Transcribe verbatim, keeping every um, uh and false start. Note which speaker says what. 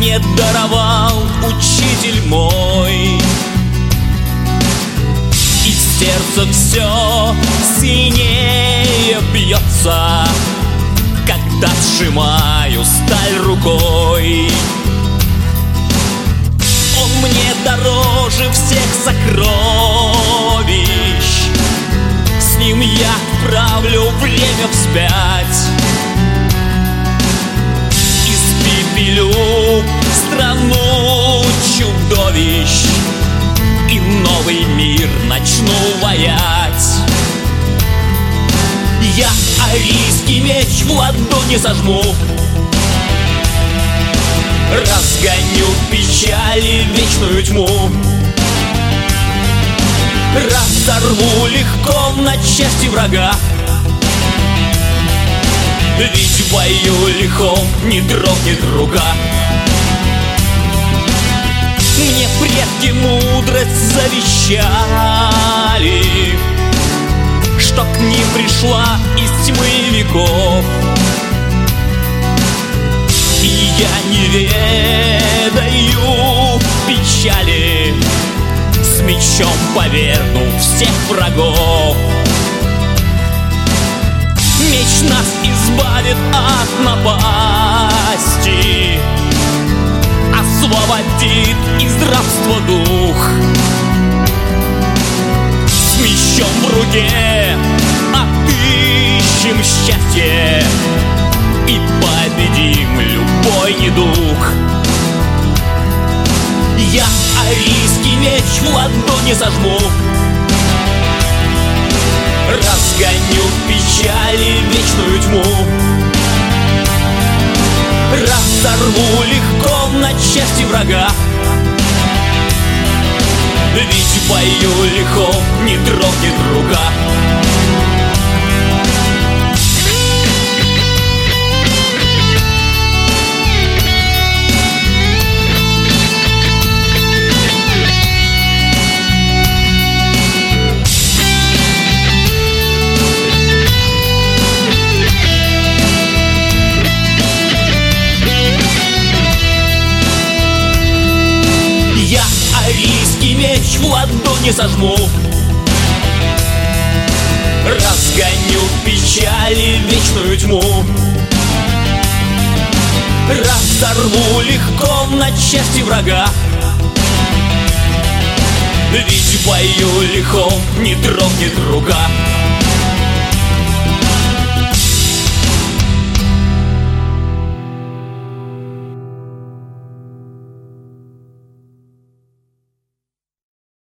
Speaker 1: мне даровал учитель мой. И сердце все сильнее бьется, когда сжимаю сталь рукой. Он мне дороже всех сокровищ, с ним я отправлю время вспять. Испепелю страну чудовищ и новый мир начну воять. Я арийский меч в ладони зажму, разгоню печали вечную тьму, разорву легко на части врага. Ведь в бою лихом не дрогнет рука. Мне предки мудрость завещали, что к ним пришла из тьмы веков. И я не ведаю печали, с мечом повергну всех врагов. Меч нас избавит от напасти, освободит из рабства дух. С мечом в руке отыщем счастье и победим любой недуг. Я арийский меч в ладони зажму, разгоню печали вечную тьму, разорву легко на части врага. Ведь в бою лихом не дрогнет рука. Арийский меч в ладони зажму, разгоню печали вечную тьму, разорву легко на части врага. Ведь в бою лихом не дрогнет рука.